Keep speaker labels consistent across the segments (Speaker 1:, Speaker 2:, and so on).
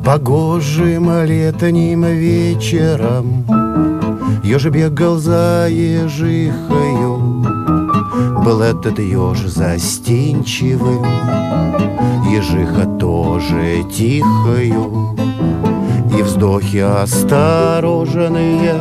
Speaker 1: Погожим летним вечером ежик бегал за ежихою. Был этот еж застенчивым, ежиха тоже тихою. И вздохи осторожные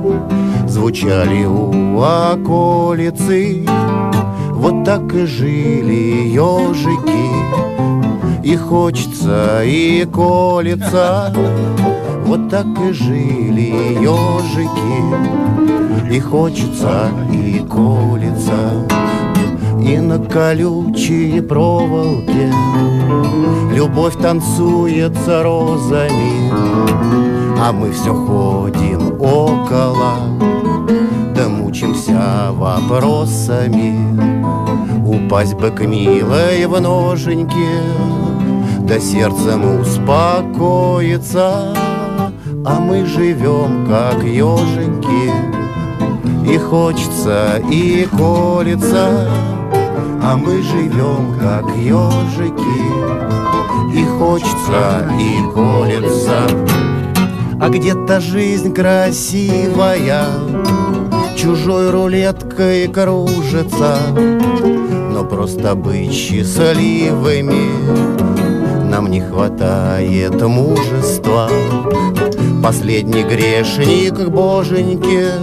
Speaker 1: звучали у околицы. Вот так и жили ежики, и хочется, и колется. Вот так и жили ежики, и хочется, и колется. И на колючей проволоке любовь танцуется розами, а мы все ходим около, да мучимся вопросами. Упасть бы к милой в ноженьки, да сердцем успокоиться. А мы живем, как еженьки, и хочется, и колется. А мы живем, как ежики, и хочется, и колется. А где-то жизнь красивая чужой рулеткой кружится. Но просто быть счастливыми нам не хватает мужества. Последний грешник к боженьке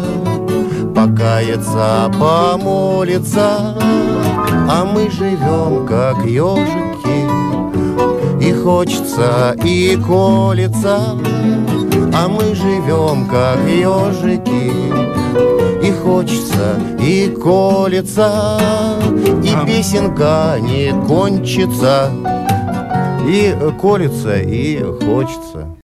Speaker 1: покаяться, помолиться. А мы живем, как ежики, и хочется, и колется. А мы живем, как ежики, и хочется, и колется. И песенка не кончится, и колется, и хочется.